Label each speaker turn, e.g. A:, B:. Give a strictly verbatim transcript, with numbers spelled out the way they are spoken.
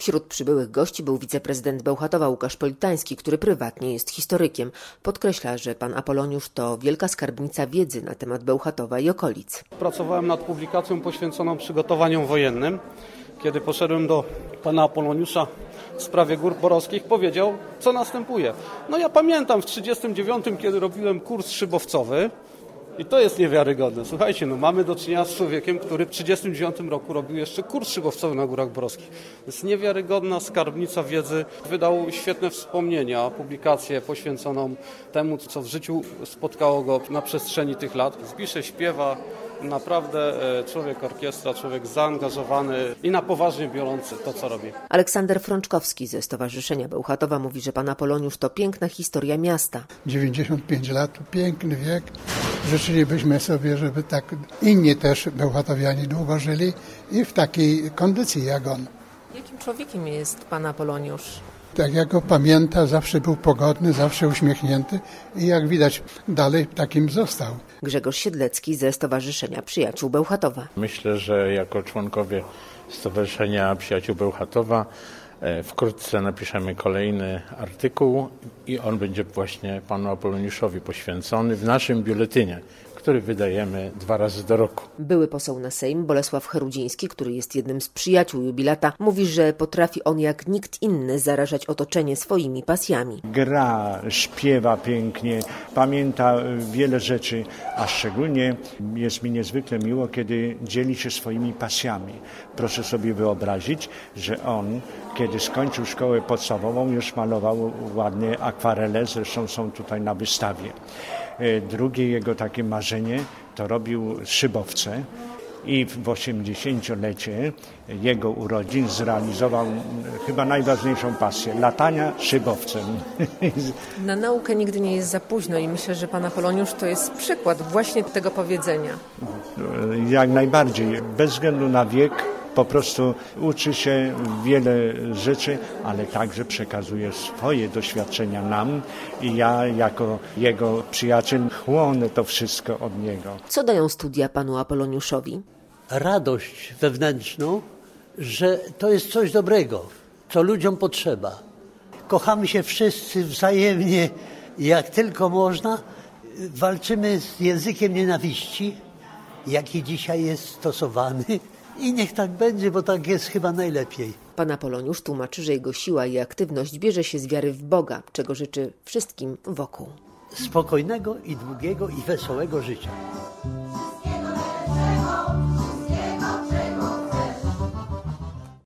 A: Wśród przybyłych gości był wiceprezydent Bełchatowa Łukasz Politański, który prywatnie jest historykiem. Podkreśla, że pan Apoloniusz to wielka skarbnica wiedzy na temat Bełchatowa i okolic.
B: Pracowałem nad publikacją poświęconą przygotowaniom wojennym. Kiedy poszedłem do pana Apoloniusza w sprawie Gór Borowskich, powiedział, co następuje. No ja pamiętam w trzydziestym dziewiątym, kiedy robiłem kurs szybowcowy, i to jest niewiarygodne. Słuchajcie, no mamy do czynienia z człowiekiem, który w trzydziestym dziewiątym roku robił jeszcze kurs szybowcowy na Górach Borowskich. To jest niewiarygodna skarbnica wiedzy. Wydał świetne wspomnienia, publikację poświęconą temu, co w życiu spotkało go na przestrzeni tych lat. Zbisze śpiewa, naprawdę człowiek orkiestra, człowiek zaangażowany i na poważnie biorący to, co robi.
A: Aleksander Frączkowski ze Stowarzyszenia Bełchatowa mówi, że pan Apoloniusz to piękna historia miasta.
C: dziewięćdziesiąt pięć lat, to piękny wiek. Życzylibyśmy sobie, żeby tak inni też bełchatowianie długo żyli i w takiej kondycji jak on.
A: Jakim człowiekiem jest pan Apoloniusz?
C: Tak jak go pamięta, zawsze był pogodny, zawsze uśmiechnięty i jak widać dalej takim został.
A: Grzegorz Siedlecki ze Stowarzyszenia Przyjaciół Bełchatowa.
D: Myślę, że jako członkowie Stowarzyszenia Przyjaciół Bełchatowa wkrótce napiszemy kolejny artykuł i on będzie właśnie panu Apoloniuszowi poświęcony w naszym biuletynie, który wydajemy dwa razy do roku.
A: Były poseł na Sejm Bolesław Herudziński, który jest jednym z przyjaciół jubilata, mówi, że potrafi on jak nikt inny zarażać otoczenie swoimi pasjami.
E: Gra, śpiewa pięknie, pamięta wiele rzeczy, a szczególnie jest mi niezwykle miło, kiedy dzieli się swoimi pasjami. Proszę sobie wyobrazić, że on, kiedy skończył szkołę podstawową, już malował ładnie akwarele, zresztą są tutaj na wystawie. Drugie jego takie marzenie to robił szybowce i w osiemdziesięciolecie jego urodzin zrealizował chyba najważniejszą pasję, latania szybowcem.
A: Na naukę nigdy nie jest za późno i myślę, że pan Apoloniusz to jest przykład właśnie tego powiedzenia.
E: Jak najbardziej, bez względu na wiek. Po prostu uczy się wiele rzeczy, ale także przekazuje swoje doświadczenia nam i ja jako jego przyjaciel chłonę to wszystko od niego.
A: Co dają studia panu Apoloniuszowi?
F: Radość wewnętrzną, że to jest coś dobrego, co ludziom potrzeba. Kochamy się wszyscy wzajemnie, jak tylko można. Walczymy z językiem nienawiści, jaki dzisiaj jest stosowany. I niech tak będzie, bo tak jest chyba najlepiej.
A: Pan Apoloniusz tłumaczy, że jego siła i aktywność bierze się z wiary w Boga, czego życzy wszystkim wokół.
F: Spokojnego i długiego i wesołego życia.